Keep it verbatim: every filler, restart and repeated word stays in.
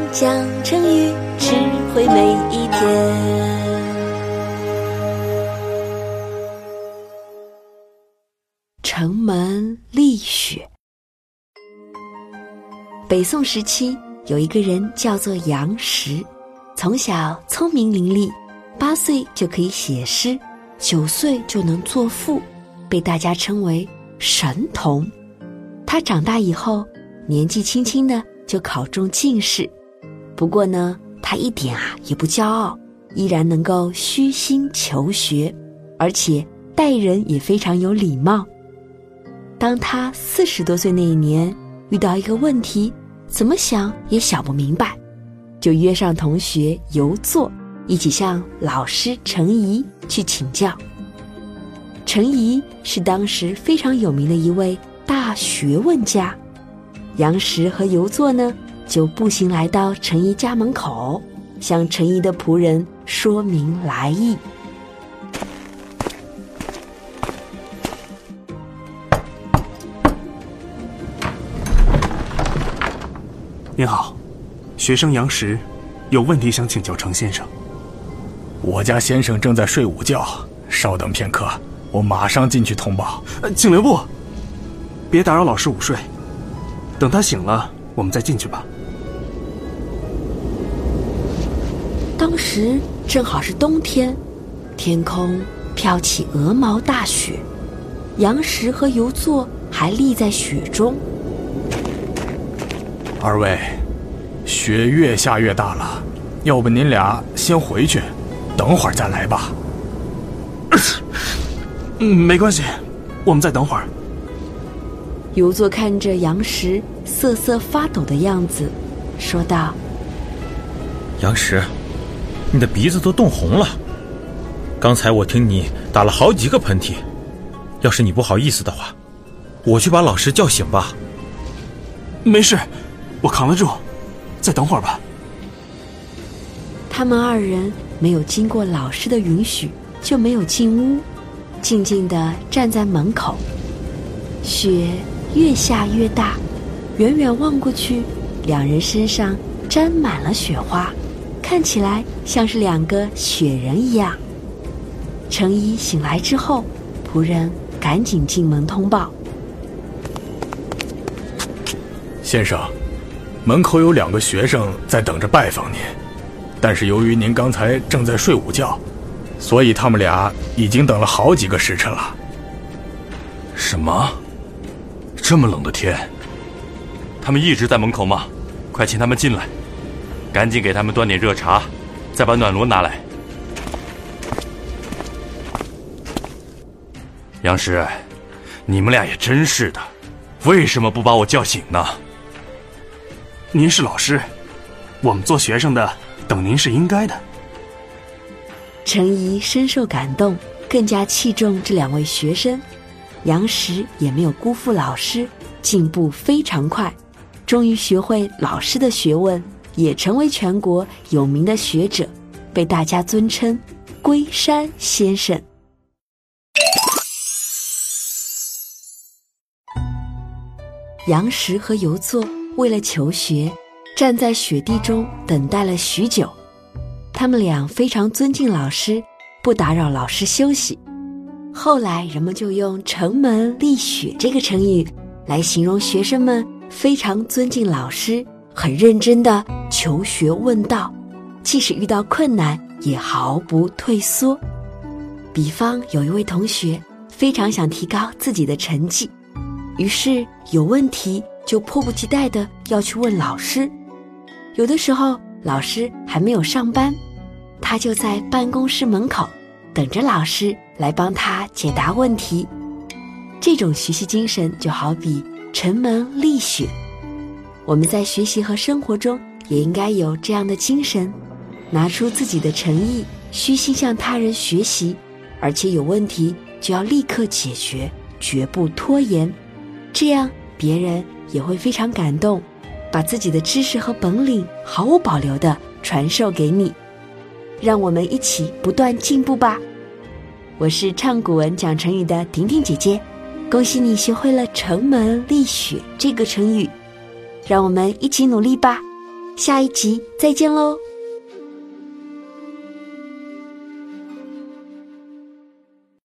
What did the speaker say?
讲成语，智慧每一天。城门立雪。北宋时期有一个人叫做杨时，从小聪明伶俐，八岁就可以写诗，九岁就能作赋，被大家称为神童。他长大以后，年纪轻轻的就考中进士。不过呢，他一点啊也不骄傲，依然能够虚心求学，而且待人也非常有礼貌。当他四十多岁那一年，遇到一个问题，怎么想也想不明白，就约上同学游作，一起向老师程颐去请教。程颐是当时非常有名的一位大学问家，杨时和游作呢，就步行来到程颐家门口，向程颐的仆人说明来意。 您好，学生杨时，有问题想请教程先生。 我家先生正在睡午觉，稍等片刻，我马上进去通报。 呃，请留步，别打扰老师午睡，等他醒了，我们再进去吧。 当时正好是冬天，天空飘起鹅毛大雪，杨时和游作还立在雪中。 二位，雪越下越大了，要不您俩先回去，等会儿再来吧。 嗯，没关系，我们再等会儿。 游作看着杨时瑟瑟发抖的样子，说道： 杨时，你的鼻子都冻红了，刚才我听你打了好几个喷嚏，要是你不好意思的话，我去把老师叫醒吧。 没事，我扛得住，再等会儿吧。 他们二人没有经过老师的允许，就没有进屋，静静地站在门口。雪越下越大，远远望过去，两人身上沾满了雪花，看起来像是两个雪人一样。程颐醒来之后，仆人赶紧进门通报： 先生，门口有两个学生在等着拜访您，但是由于您刚才正在睡午觉，所以他们俩已经等了好几个时辰了。 什么？这么冷的天，他们一直在门口吗？快请他们进来，赶紧给他们端点热茶，再把暖炉拿来。杨时，你们俩也真是的，为什么不把我叫醒呢？ 您是老师，我们做学生的等您是应该的。 程颐深受感动，更加器重这两位学生。杨时也没有辜负老师，进步非常快，终于学会老师的学问，也成为全国有名的学者，被大家尊称龟山先生。杨时和游作为了求学，站在雪地中等待了许久。他们俩非常尊敬老师，不打扰老师休息。后来人们就用城门立雪这个成语来形容学生们非常尊敬老师，很认真地求学问道，即使遇到困难也毫不退缩。比方有一位同学非常想提高自己的成绩，于是有问题就迫不及待地要去问老师。有的时候老师还没有上班，他就在办公室门口等着老师来帮他解答问题。这种学习精神就好比城门立雪，我们在学习和生活中也应该有这样的精神，拿出自己的诚意，虚心向他人学习，而且有问题就要立刻解决，绝不拖延，这样别人也会非常感动，把自己的知识和本领毫无保留地传授给你。让我们一起不断进步吧。我是唱古文讲成语的婷婷姐姐，恭喜你学会了城门立雪这个成语，让我们一起努力吧。 下一集再见喽。